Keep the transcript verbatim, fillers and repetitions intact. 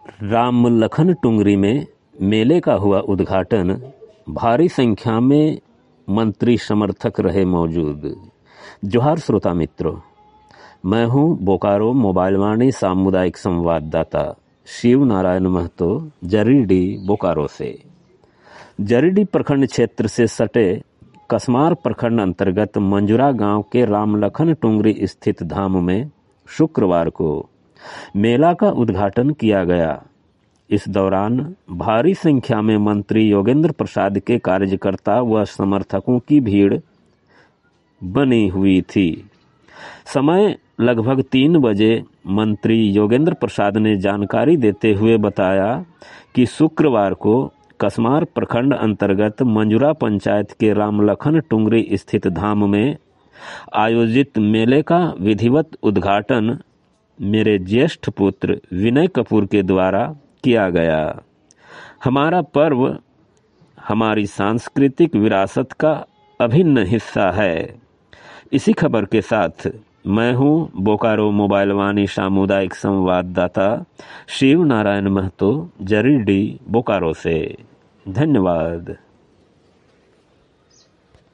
राम लखन टुंगरी में मेले का हुआ उद्घाटन। भारी संख्या में मंत्री समर्थक रहे मौजूद। जोहार श्रोता मित्रों, मैं हूं बोकारो मोबाइल वाणी सामुदायिक संवाददाता शिव नारायण महतो जरीडी बोकारो से। जरीडी प्रखंड क्षेत्र से सटे कसमार प्रखंड अंतर्गत मंजुरा गांव के राम लखन टुंगरी स्थित धाम में शुक्रवार को मेला का उद्घाटन किया गया। इस दौरान भारी संख्या में मंत्री योगेंद्र प्रसाद के कार्यकर्ता व समर्थकों की भीड़ बनी हुई थी। समय लगभग तीन बजे मंत्री योगेंद्र प्रसाद ने जानकारी देते हुए बताया कि शुक्रवार को कसमार प्रखंड अंतर्गत मंजुरा पंचायत के रामलखन टुंगरी स्थित धाम में आयोजित मेले का विधिवत उद्घाटन मेरे ज्येष्ठ पुत्र विनय कपूर के द्वारा किया गया। हमारा पर्व हमारी सांस्कृतिक विरासत का अभिन्न हिस्सा है। इसी खबर के साथ मैं हूं बोकारो मोबाइल वाणी सामुदायिक संवाददाता शिव नारायण महतो जरीडी बोकारो से। धन्यवाद।